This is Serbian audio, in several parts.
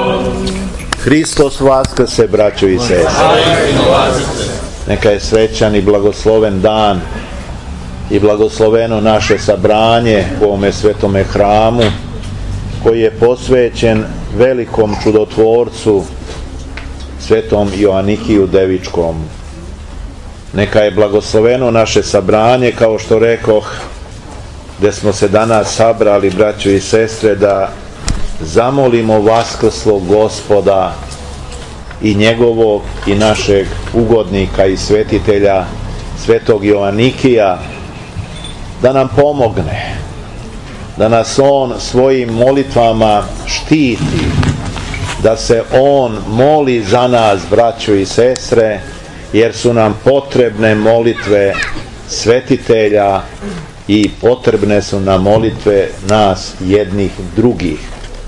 Hristos vaskrse, braćo i sestre. Neka je srećan i blagosloven dan i blagosloveno naše sabranje u ovome svetome hramu koji je posvećen velikom čudotvorcu svetom Joanikiju Devičkom. Neka je blagosloveno naše sabranje, kao što rekoh, gde smo se danas sabrali, braćo i sestre, da zamolimo vaskrslog Gospoda i njegovog i našeg ugodnika i svetitelja svetog Joanikija da nam pomogne, da nas on svojim molitvama štiti, da se on moli za nas, braćo i sestre, jer su nam potrebne molitve svetitelja i potrebne su nam molitve nas jednih drugih.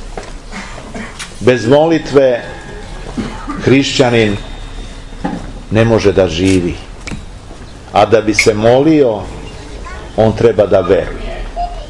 Bez molitve hrišćanin ne može da živi, a da bi se molio on treba da veruje.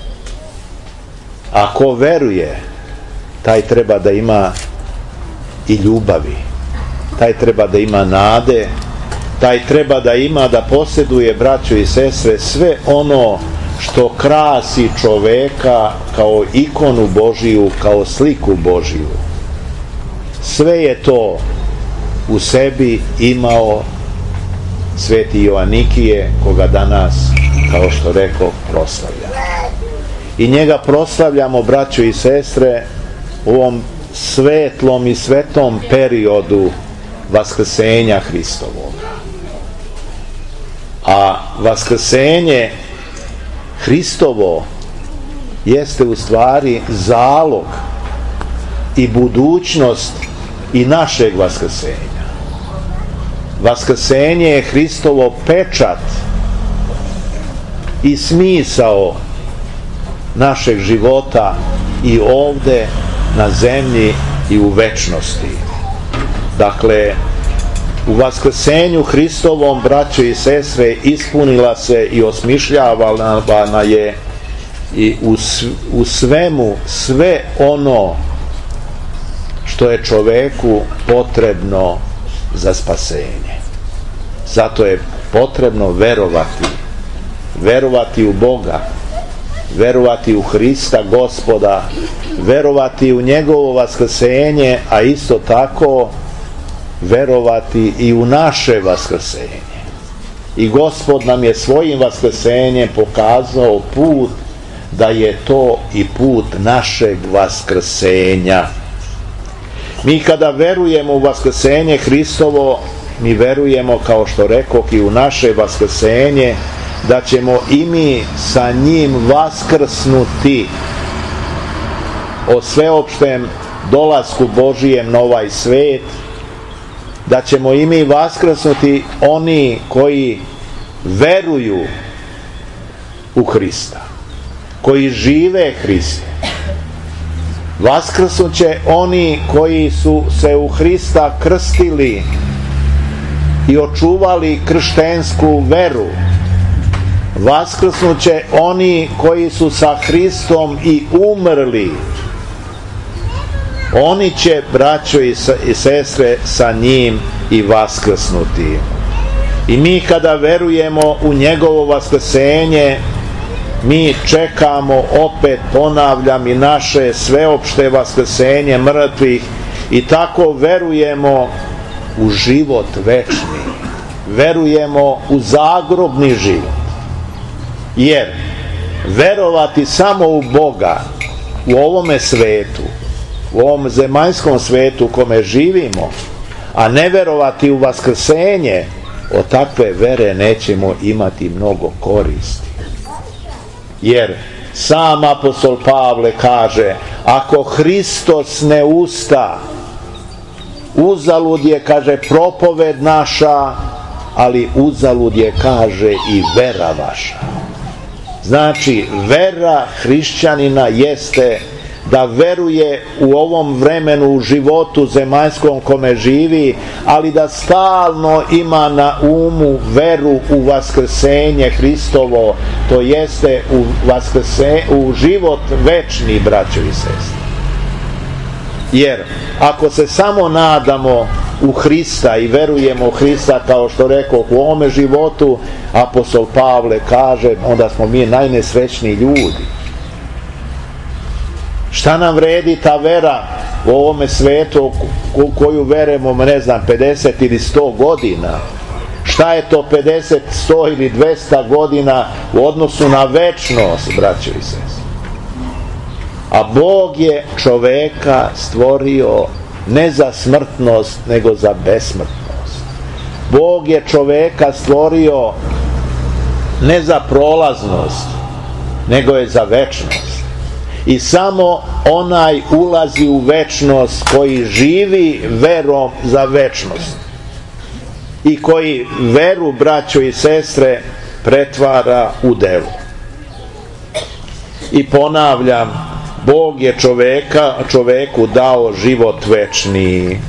Ako veruje, taj treba da ima i ljubavi, taj treba da ima nade, taj treba da ima, da posjeduje, braćo i sestre, sve ono što krasi čoveka kao ikonu Božiju, kao sliku Božiju. Sve je to u sebi imao sveti Joanikije, koga danas, kao što rekao, proslavljamo. I njega proslavljamo, braćo i sestre, u ovom svetlom i svetom periodu vaskrsenja Hristovoga. A vaskrsenje Hristovo jeste u stvari zalog i budućnost i našeg vaskrsenja. Vaskrsenje je Hristovo pečat i smisao našeg života i ovde na zemlji i u večnosti. Dakle, u vaskrsenju Hristovom, braćo i sestre, ispunila se i osmišljavana je i u svemu sve ono što je čoveku potrebno za spasenje. Zato je potrebno verovati u Boga, verovati u Hrista Gospoda, verovati u njegovo vaskrsenje, a isto tako verovati i u naše vaskrsenje. I Gospod nam je svojim vaskrsenjem pokazao put, da je to i put našeg vaskrsenja. Mi kada verujemo u vaskrsenje Hristovo, mi verujemo, kao što rekoh, i u naše vaskrsenje, da ćemo i mi sa njim vaskrsnuti o sveopštem dolasku Božijem na ovaj svet, da ćemo i mi vaskrsnuti oni koji veruju u Hrista, koji žive Hriste. Vaskrsnut će oni koji su se u Hrista krstili i očuvali krštensku veru. Vaskrsnut će oni koji su sa Hristom i umrli. Oni će, braćo i sestre, sa njim i vaskrsnuti. I mi kada verujemo u njegovo vaskrsenje, mi čekamo, opet ponavljam, i naše sveopšte vaskrsenje mrtvih i tako verujemo u život večni. Verujemo u zagrobni život. Jer verovati samo u Boga u ovome svetu, u ovom zemaljskom svetu u kome živimo, a ne verovati u vaskrsenje, od takve vere nećemo imati mnogo koristi. Jer sam apostol Pavle kaže, ako Hristos ne usta, uzalud je, kaže, propoved naša, ali uzalud je, kaže, i vera vaša. Znači, vera hrišćanina jeste da veruje u ovom vremenu, u životu zemaljskom kome živi, ali da stalno ima na umu veru u vaskrsenje Hristovo, to jeste u život večni, braćo i sestre. Jer ako se samo nadamo u Hrista i verujemo u Hrista, kao što rekao u ovome životu, apostol Pavle kaže, onda smo mi najnesrećniji ljudi. Šta nam vredi ta vera u ovome svetu u koju verujemo, ne znam, 50 ili 100 godina? Šta je to 50, 100 ili 200 godina u odnosu na večnost, braćo i sestre? A Bog je čoveka stvorio ne za smrtnost, nego za besmrtnost. Bog je čoveka stvorio ne za prolaznost, nego je za večnost. I samo onaj ulazi u večnost koji živi verom za večnost i koji veru, braćo i sestre, pretvara u delo. I ponavljam, Bog je čoveku dao život večni,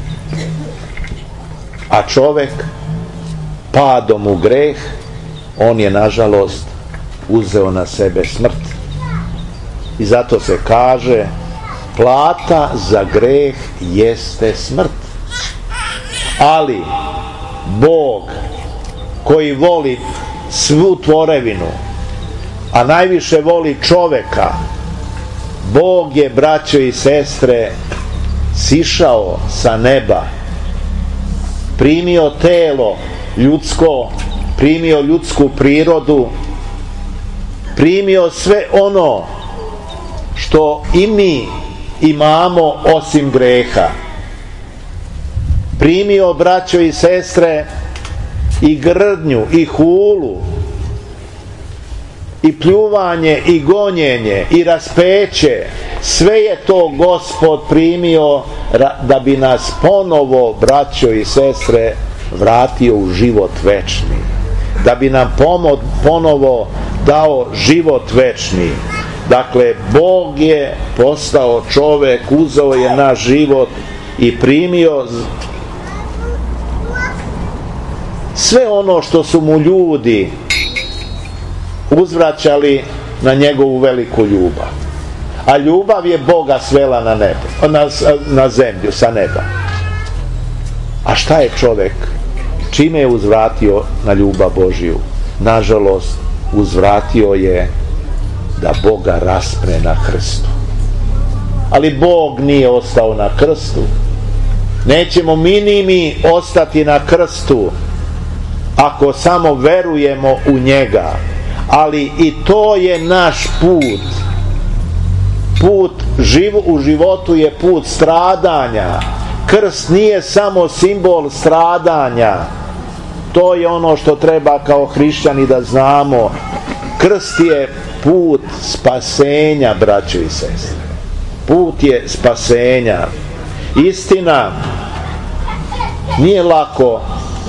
a čovek padom u greh, on je nažalost uzeo na sebe smrt. I zato se kaže, plata za greh jeste smrt. Ali Bog koji voli svu tvorevinu, a najviše voli čoveka, Bog je, braćo i sestre, sišao sa neba, primio telo ljudsko, primio ljudsku prirodu, primio sve ono što i mi imamo osim greha. Primio, braćo i sestre, i grdnju, i hulu, i pljuvanje, i gonjenje, i raspeće. Sve je to Gospod primio da bi nas ponovo, braćo i sestre, vratio u život večni. Da bi nam ponovo dao život večni. Dakle, Bog je postao čovek, uzeo je naš život i primio sve ono što su mu ljudi uzvraćali na njegovu veliku ljubav. A ljubav je Boga svela na nebo, na zemlju, sa neba. A šta je čovek? Čime je uzvratio na ljubav Božiju? Nažalost, uzvratio je da Boga raspne na krstu. Ali Bog nije ostao na krstu. Nećemo ni mi ostati na krstu ako samo verujemo u njega. Ali i to je naš put. Put u životu je put stradanja. Krst nije samo simbol stradanja. To je ono što treba kao hrišćani da znamo. Krst je put spasenja, braćo i sestre. Put je spasenja. Istina, nije lako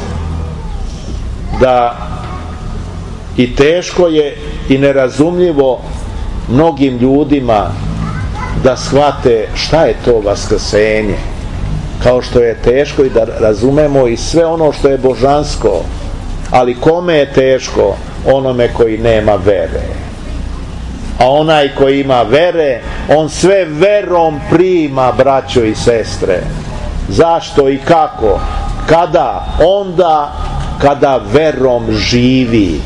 da, i teško je i nerazumljivo mnogim ljudima da shvate šta je to vaskrsenje, kao što je teško i da razumemo i sve ono što je božansko. Ali kome je teško? Onome koji nema vere. A onaj koji ima vere, on sve verom prima, braćo i sestre. Zašto i kako? Kada? Onda kada verom živi.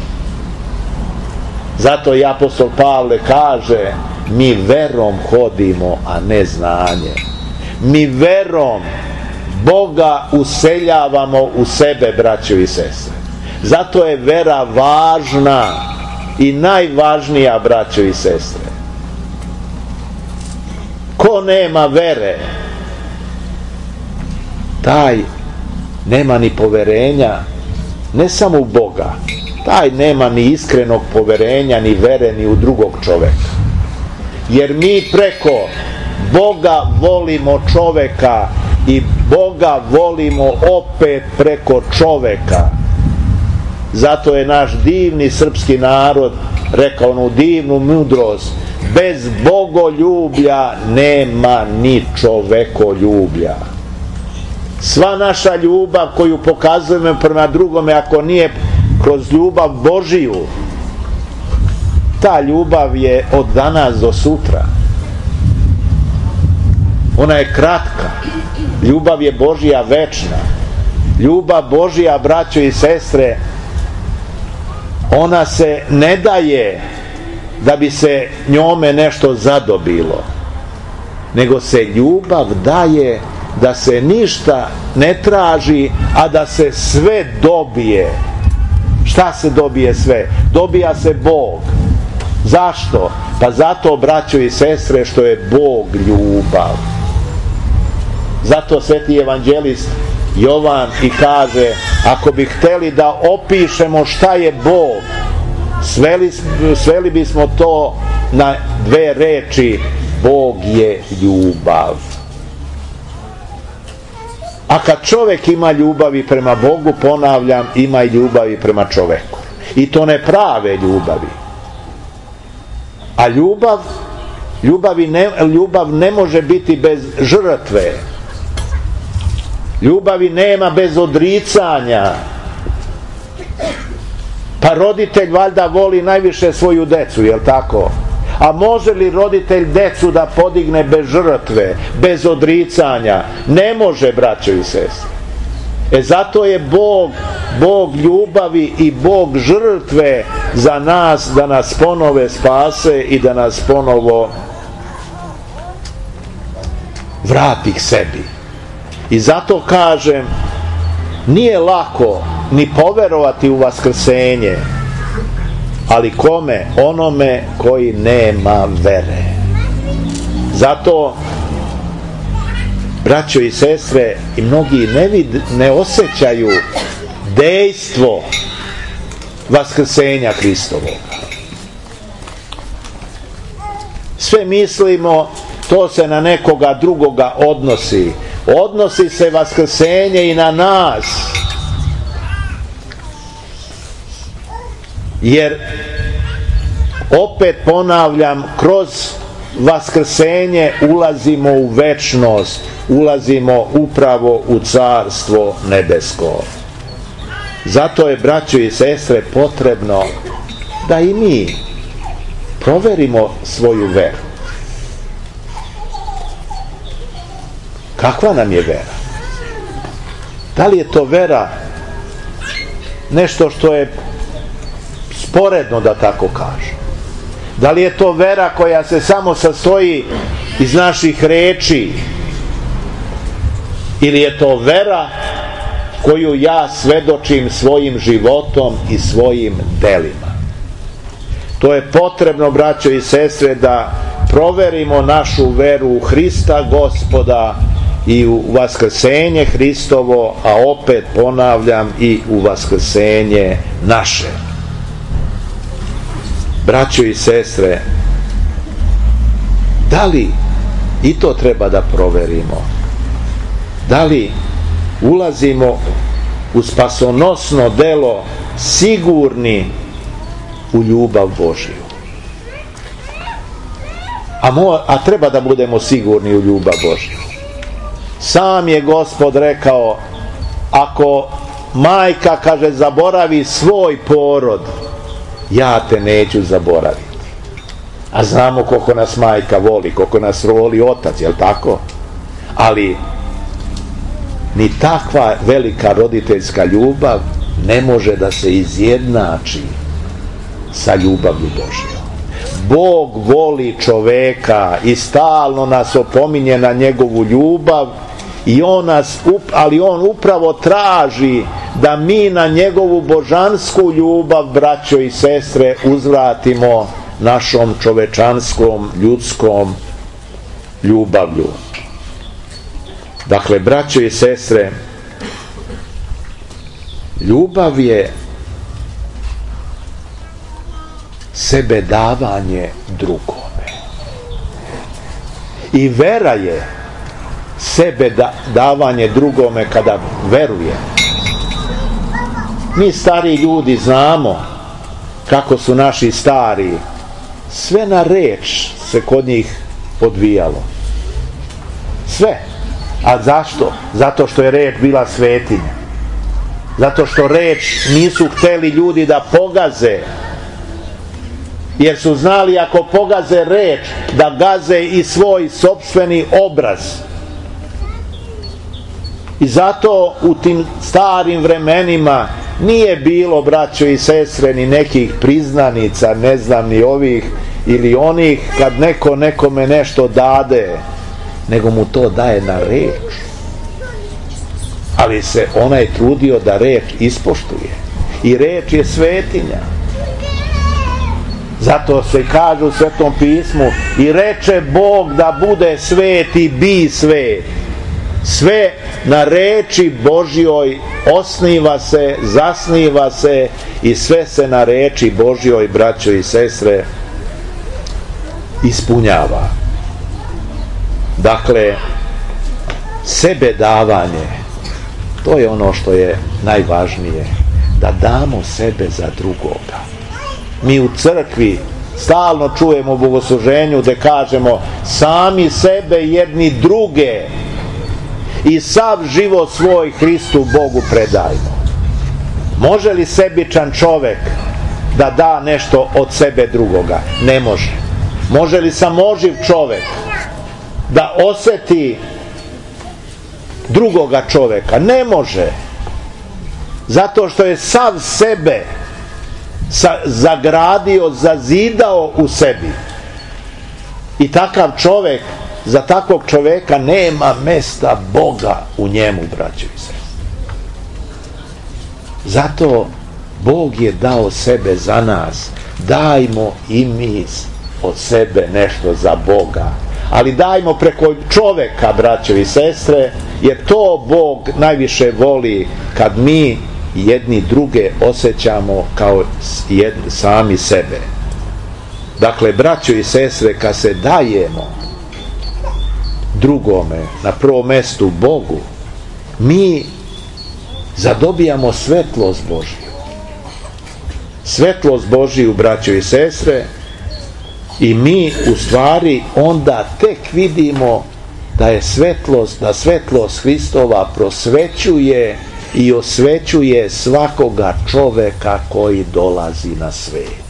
Zato i apostol Pavle kaže, mi verom hodimo, a ne znanje. Mi verom Boga useljavamo u sebe, braćo i sestre. Zato je vera važna i najvažnija, braćo i sestre. Ko nema vere, taj nema ni poverenja, ne samo u Boga, taj nema ni iskrenog poverenja, ni vere, ni u drugog čoveka. Jer mi preko Boga volimo čoveka i Boga volimo opet preko čoveka. Zato je naš divni srpski narod rekao onu divnu mudrost: bez bogoljublja nema ni čovekoljublja. Sva naša ljubav koju pokazujemo prema drugome, ako nije kroz ljubav Božiju, ta ljubav je od danas do sutra. Ona je kratka. Ljubav je Božja večna. Ljubav Božja, braćo i sestre, ona se ne daje da bi se njome nešto zadobilo, nego se ljubav daje da se ništa ne traži, a da se sve dobije. Šta se dobije sve? Dobija se Bog. Zašto? Pa zato, braćo i sestre, što je Bog ljubav. Zato sveti evanđelist Jovan i kaže, ako bi hteli da opišemo šta je Bog, sveli bismo to na dve reči: Bog je ljubav. A kad čovjek ima ljubavi prema Bogu, ponavljam, ima i ljubavi prema čovjeku. I to ne prave ljubavi. A ljubav ne može biti bez žrtve. Ljubavi nema bez odricanja. Pa roditelj valjda voli najviše svoju decu, jel tako? A može li roditelj decu da podigne bez žrtve, bez odricanja? Ne može, braćo i sestre. Zato je Bog ljubavi i Bog žrtve za nas, da nas ponove spase i da nas ponovo vrati k sebi. I zato kažem, nije lako ni poverovati u vaskrsenje, ali kome? Onome koji nema vere. Zato, braćo i sestre, i mnogi ne osjećaju dejstvo vaskrsenja Hristovog. Sve mislimo, to se na nekoga drugoga odnosi. Odnosi se vaskrsenje i na nas. Jer, opet ponavljam, kroz vaskrsenje ulazimo u večnost, ulazimo upravo u Carstvo nebesko. Zato je, braćo i sestre, potrebno da i mi proverimo svoju veru. Kakva nam je vera? Da li je to vera nešto što je sporedno, da tako kažem? Da li je to vera koja se samo sastoji iz naših reči? Ili je to vera koju ja svedočim svojim životom i svojim delima? To je potrebno, braćo i sestre, da proverimo našu veru u Hrista Gospoda i u vaskrsenje Hristovo, a opet ponavljam, i u vaskrsenje naše. Braćo i sestre, da li i to treba da proverimo? Da li ulazimo u spasonosno delo sigurni u ljubav Božiju? A treba da budemo sigurni u ljubav Božiju. Sam je Gospod rekao, ako majka, kaže, zaboravi svoj porod, ja te neću zaboraviti. A znamo koliko nas majka voli, koliko nas voli otac, jel tako? Ali ni takva velika roditeljska ljubav ne može da se izjednači sa ljubavlju Božjom. Bog voli čoveka i stalno nas opominje na njegovu ljubav, ali on upravo traži da mi na njegovu božansku ljubav, braćo i sestre, uzvratimo našom čovečanskom, ljudskom ljubavlju. Dakle, braćo i sestre, ljubav je sebedavanje drugome. I vera je sebedavanje drugome kada veruje. Mi stari ljudi znamo kako su naši stari, sve na reč se kod njih odvijalo. Sve. A zašto? Zato što je reč bila svetinja. Zato što reč nisu hteli ljudi da pogaze. jer su znali ako pogaze reč da gaze i svoj sopstveni obraz. I zato u tim starim vremenima nije bilo, braćo i sestre, ni nekih priznanica, ne znam, ni ovih ili onih, kad neko nekome nešto dade, nego mu to daje na reč. Ali se onaj trudio da reč ispoštuje. I reč je svetinja. Zato se kaže u Svetom pismu: i reče Bog da bude svet i bi svet. Sve na reči Božjoj osniva se, zasniva se i sve se na reči Božjoj, braćo i sestre, ispunjava. Dakle, sebe davanje, to je ono što je najvažnije, da damo sebe za drugoga. Mi u crkvi stalno čujemo u bogosluženju da kažemo sami sebe jedni druge i sav život svoj Hristu Bogu predajmo. Može li sebičan čovek da da nešto od sebe drugoga? Ne može. Može li samoživ čovek da oseti drugoga čoveka? Ne može. Zato što je sav sebe zagradio, zazidao u sebi. I takav čovek, za takvog čoveka nema mesta Boga u njemu, braćo i sestre. Zato Bog je dao sebe za nas. Dajmo i mi od sebe nešto za Boga. Ali dajmo preko čoveka, braćo i sestre, jer to Bog najviše voli, kad mi jedni druge osjećamo kao sami sebe. Dakle, braćo i sestre, kad se dajemo drugome, na prvom mestu Bogu, mi zadobijamo svetlost Božju. Svetlost Božju, braćo i sestre, i mi u stvari onda tek vidimo da je svetlost, da svetlost Hristova prosvećuje i osvećuje svakoga čoveka koji dolazi na svet.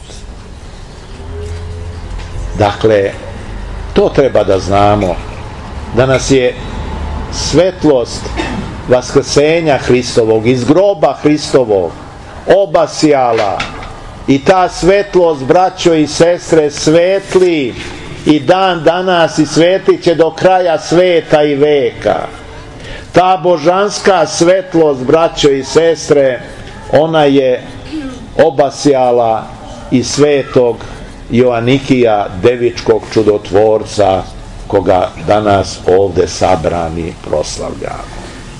Dakle, to treba da znamo, da nas je svetlost vaskrsenja Hristovog, iz groba Hristovog, obasjala, i ta svetlost, braćo i sestre, svetli i dan danas i svetit će do kraja sveta i veka. Ta božanska svetlost, braćo i sestre, ona je obasjala i svetog Joanikija, devičkog čudotvorca, koga danas ovde sabrani proslavljamo.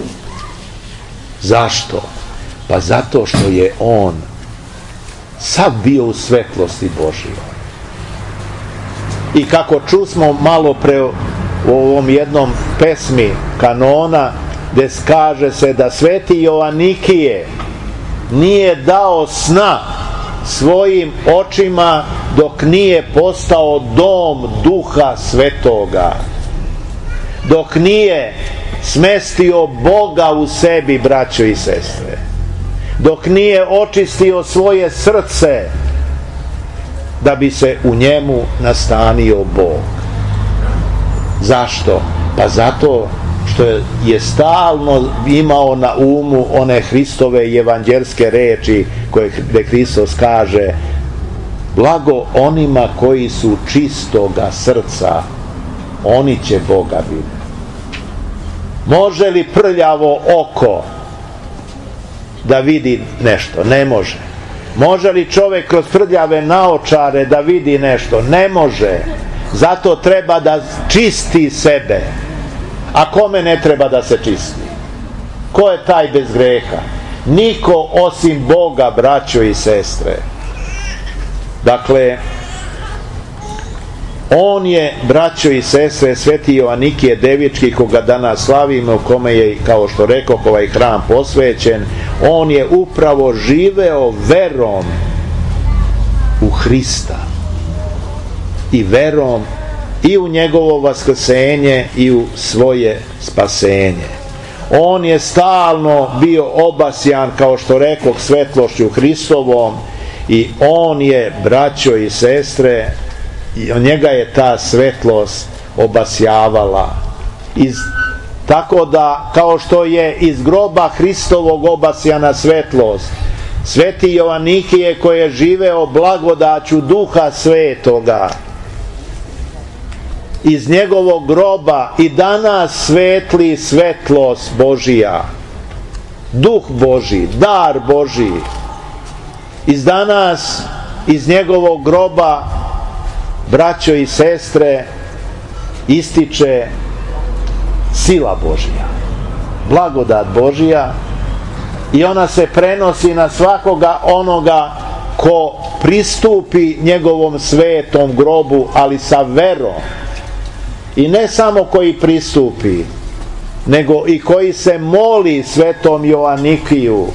Zašto? Pa zato što je on sav bio u svetlosti Božjoj. I kako čusmo malo pre u ovom jednom pesmi kanona, gde kaže se da sveti Joanikije nije dao sna svojim očima dok nije postao dom Duha Svetoga, dok nije smestio Boga u sebi, braćo i sestre, dok nije očistio svoje srce da bi se u njemu nastanio Bog. Zašto? Pa zato što je stalno imao na umu one Hristove evanđelske reči gde Hristos kaže: blago onima koji su čistoga srca, oni će Boga vidjeti. Može li prljavo oko da vidi nešto? Ne može. Može li čovjek kroz prljave naočare da vidi nešto? Ne može. Zato treba da čisti sebe. A kome ne treba da se čisti? Ko je taj bez greha? Niko osim Boga, braćo i sestre. Dakle, on je, braćo i sestre, sveti Joanikije Devički, koga danas slavimo, kome je, kao što rekao, ovaj hram posvećen, on je upravo živeo verom u Hrista i verom i u njegovo vaskrsenje i u svoje spasenje. On je stalno bio obasjan, kao što rekoh, svetlošću Hristovom, i on je, braćo i sestre, i od njega je ta svetlost obasjavala. Tako da, kao što je iz groba Hristovog obasjana svetlost, sveti Joanikije koji je živeo blagodaću Duha Svetoga, iz njegovog groba i danas svetli svetlost Božija, Duh Božji, dar Božji. Iz njegovog groba, braćo i sestre, ističe sila Božja, blagodat Božja, i ona se prenosi na svakoga onoga ko pristupi njegovom svetom grobu, ali sa verom. I ne samo koji pristupi, nego i koji se moli svetom Joanikiju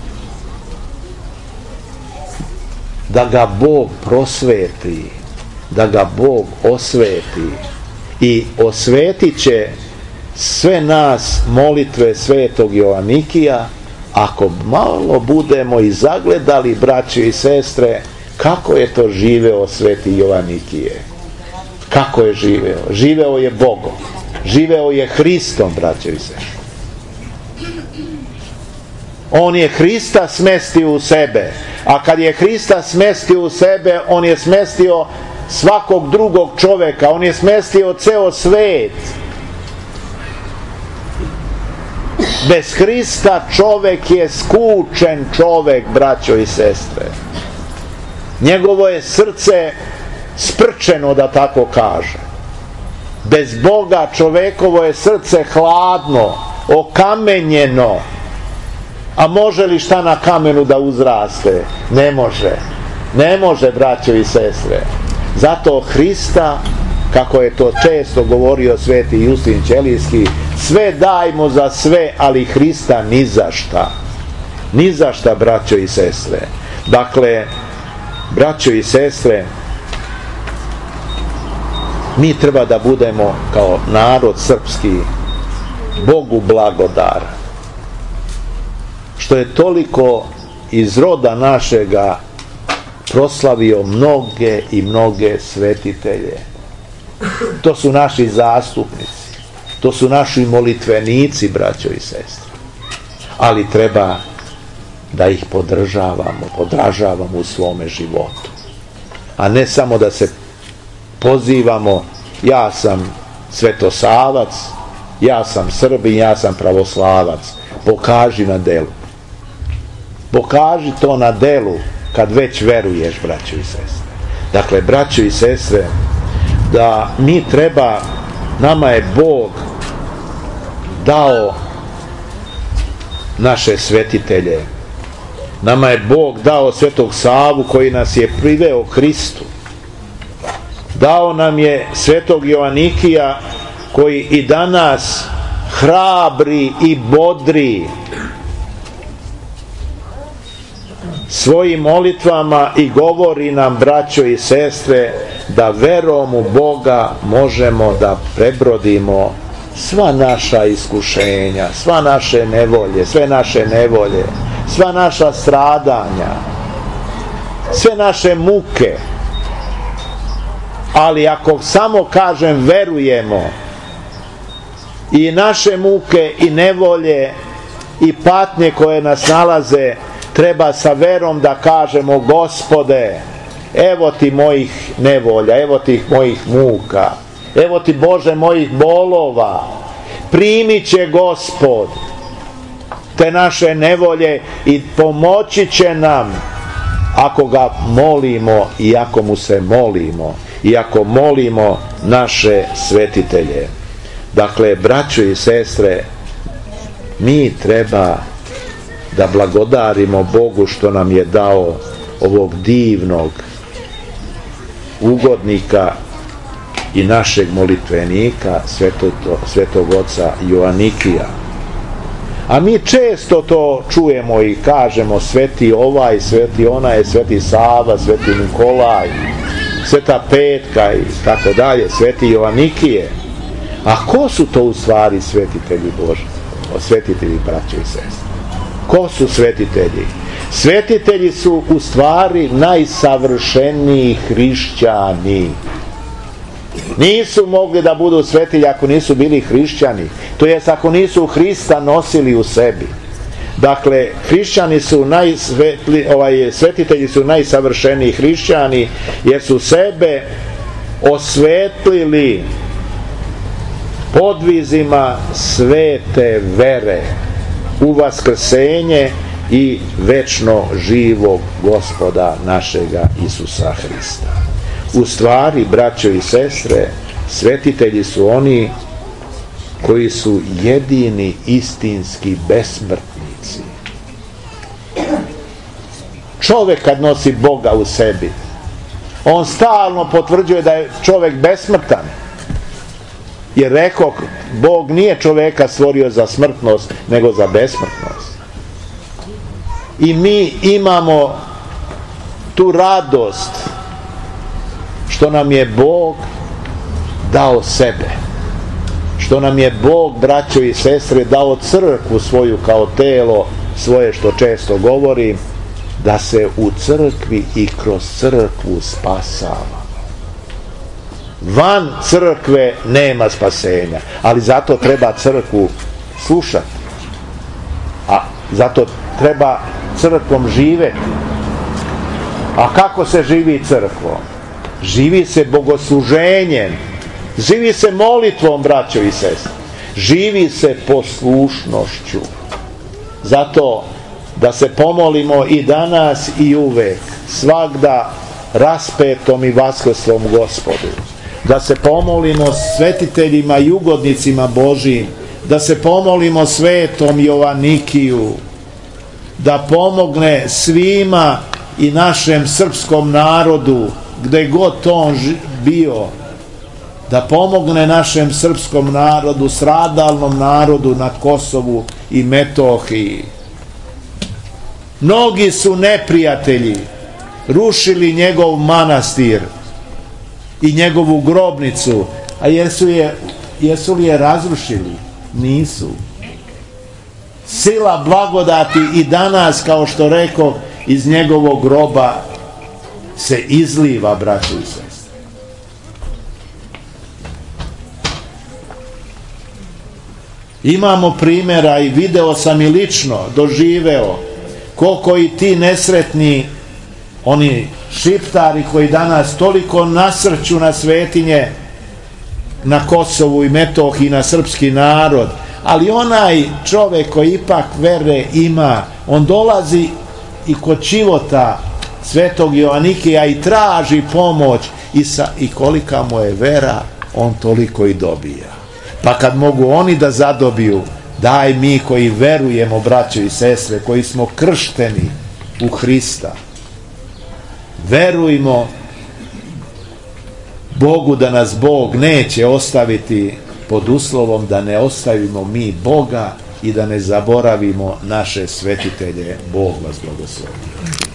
da ga Bog prosveti, da ga Bog osveti, i osvetit će sve nas molitve svetog Joanikija, ako malo budemo i zagledali, braćo i sestre, kako je to živeo sveti Joanikije. Kako je živeo? Živeo je Bogom, živeo je Hristom, braćo i sestre. On je Hrista smestio u sebe, a kad je Hrista smestio u sebe, on je smestio svakog drugog čoveka, on je smestio ceo svet. Bez Hrista čovek je skučen čovek, braćo i sestre. Njegovo je srce sprčeno, da tako kaže. Bez Boga čovekovo je srce hladno, okamenjeno. A može li šta na kamenu da uzraste? Ne može. Ne može, braćo i sestre. Zato Hrista, kako je to često govorio sveti Justin Ćelijski, sve dajmo za sve, ali Hrista ni za šta. Ni za šta, braćo i sestre. Dakle, braćo i sestre, mi treba da budemo kao narod srpski Bogu blagodar, što je toliko iz roda našega proslavio mnoge i mnoge svetitelje. To su naši zastupnici, to su naši molitvenici, braćo i sestre. Ali treba da ih podražavamo u svome životu. A ne samo da se pozivamo, ja sam svetosavac, ja sam Srbin, ja sam pravoslavac. Pokaži na delu. Pokaži to na delu kad već veruješ, braćo i sestre. Dakle, braćo i sestre, da mi treba, nama je Bog dao naše svetitelje. Nama je Bog dao svetog Savu koji nas je priveo Hristu. Dao nam je svetog Joanikija koji i danas hrabri i bodri svojim molitvama i govori nam, braćo i sestre, da verom u Boga možemo da prebrodimo sva naša iskušenja, sva naše nevolje, sve naše nevolje, sva naša stradanja, sve naše muke. Ali ako samo kažem verujemo, i naše muke i nevolje i patnje koje nas nalaze, treba sa verom da kažemo: Gospode, evo ti mojih nevolja, evo ti mojih muka, evo ti, Bože, mojih bolova. Primit će Gospod te naše nevolje i pomoći će nam ako ga molimo i ako mu se molimo i ako molimo naše svetitelje. Dakle, braćo i sestre, mi treba da blagodarimo Bogu što nam je dao ovog divnog ugodnika i našeg molitvenika, svetog oca Joanikija. A mi često to čujemo i kažemo: sveti ovaj, sveti onaj, sveti Sava, sveti Nikolaj, sveta Petka i tako dalje, sveti Joanikije. A ko su to u stvari svetitelji Boži? Svetitelji, braćo i sestre. Ko su svetitelji? Svetitelji su u stvari najsavršeniji hrišćani. Nisu mogli da budu svetilji ako nisu bili hrišćani, to jest ako nisu Hrista nosili u sebi. Dakle, hrišćani su svetitelji su najsavršeniji hrišćani, jer su sebe osvetlili podvizima svete vere u vaskrsenje i večno živog Gospoda našega Isusa Hrista. U stvari, braćo i sestre, svetitelji su oni koji su jedini istinski besmrtnici. Čovjek kad nosi Boga u sebi, on stalno potvrđuje da je čovjek besmrtan. Jer rekao, Bog nije čovjeka stvorio za smrtnost, nego za besmrtnost. I mi imamo tu radost što nam je Bog dao sebe. Što nam je Bog, braćo i sestre, dao crkvu svoju kao telo svoje, što često govorim, da se u crkvi i kroz crkvu spasava. Van crkve nema spasenja, ali zato treba crkvu slušati. A zato treba crkvom živjeti. A kako se živi crkvom? Živi se bogosluženjem, živi se molitvom, braćo i sestre, živi se poslušnošću. Zato da se pomolimo i danas i uvek, svagda raspetom i vaskrslom Gospodu. Da se pomolimo svetiteljima i ugodnicima Božijim, da se pomolimo svetom Jovanikiju, da pomogne svima i našem srpskom narodu, gde god on bio, da pomogne našem srpskom narodu, stradalnom narodu na Kosovu i Metohiji. Mnogi su neprijatelji rušili njegov manastir i njegovu grobnicu, a jesu li je razrušili? Nisu. Sila blagodati i danas, kao što rekao, iz njegovog groba se izliva, braćo i sestre. Imamo primjera i video sam i lično doživeo koliko i ti nesretni, oni šiptari koji danas toliko nasrću na svetinje na Kosovu i Metohiji, na srpski narod, ali onaj čovjek koji ipak vere ima, on dolazi i kod Čivota svetog Jovanikija i traži pomoć i kolika mu je vera, on toliko i dobija. Pa kad mogu oni da zadobiju, daj mi koji verujemo, braćo i sestre, koji smo kršteni u Hrista, verujmo Bogu da nas Bog neće ostaviti, pod uslovom da ne ostavimo mi Boga i da ne zaboravimo naše svetitelje. Bog vas blagoslovi.